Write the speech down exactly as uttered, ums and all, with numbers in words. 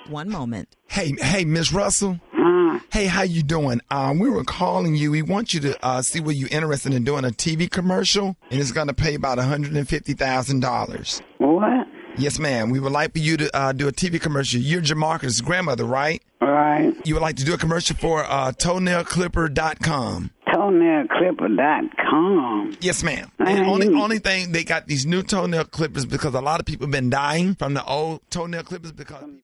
One moment. Hey, hey, Miss Russell. Uh, Hey, how you doing? Um, we were calling you. We want you to uh, see were you interested in doing a T V commercial, and it's going to pay about one hundred fifty thousand dollars. what? Yes, ma'am. We would like for you to uh, do a T V commercial. You're Jamarcus' grandmother, right? All right. You would like to do a commercial for uh, toenail clipper dot com. toenail clipper dot com. Yes, ma'am. Man, And only you- only thing, they got these new toenail clippers because a lot of people have been dying from the old toenail clippers because...